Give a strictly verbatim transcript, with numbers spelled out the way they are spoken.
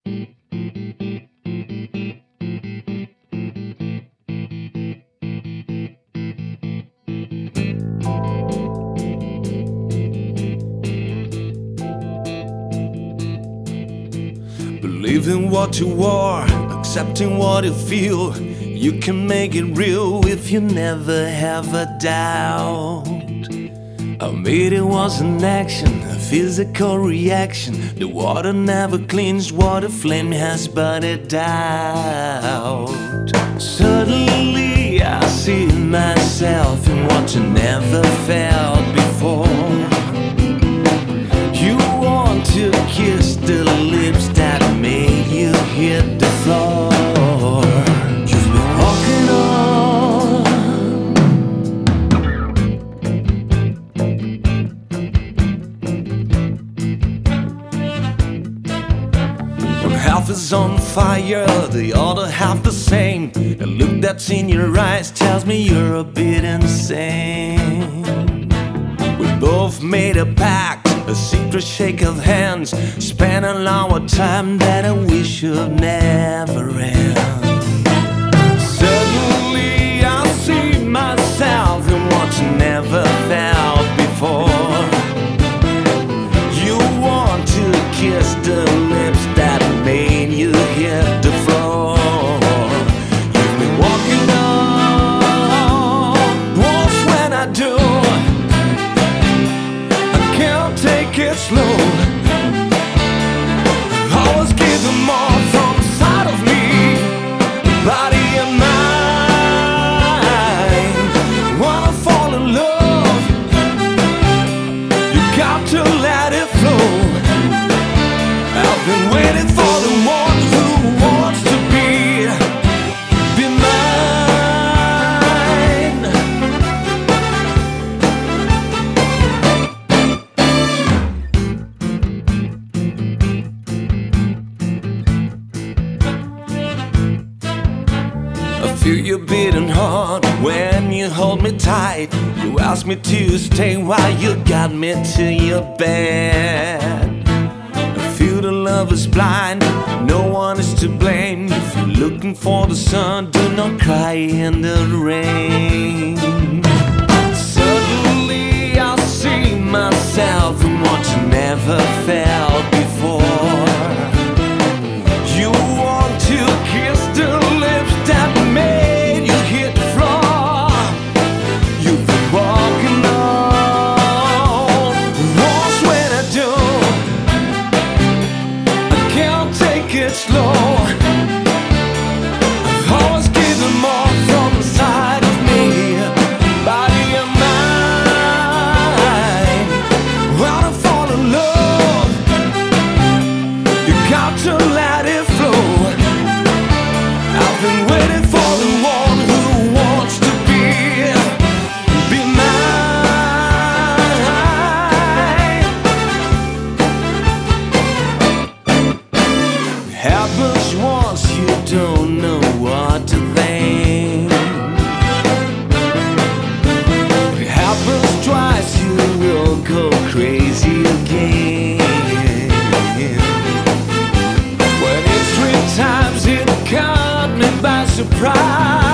Believing what you are, accepting what you feel. You can make it real if you never have a doubt. I made it was an action, a physical reaction. The water never cleans what a flame has burned out. Suddenly I see myself in what you never felt before. You want to kiss the lips that made you hit the floor. You've been walking on, one half is on fire, the other half the same. The look that's in your eyes tells me you're a bit insane. We both made a pact, a secret shake of hands, spent a long time that I wish would never end. Suddenly I see myself in what you never felt before. You want to kiss the lips that made you hit the floor. You've been walking on walls when I do. Take it slow. Always give them more from the side of me, body and mind. Wanna fall in love, you got to let it flow. I've been waiting for the one who wants to be, be mine. I feel your beating heart when you hold me tight. You ask me to stay while you got me to your bed. I feel the love is blind, no one is to blame. If you're looking for the sun, do not cry in the rain. Suddenly I see myself in what you never felt before. You want to kiss the lips that made you hit the floor. You've been walking on walls when I do. I can't take it slow. I've always given more from the side of me, body and mind. Wanna fall in love, you got to let it flow. I've been waiting for the one who wants to be, be mine. It happens once, you don't know what to think. It happens twice, you will go crazy again. When it's three times, it caught me by surprise.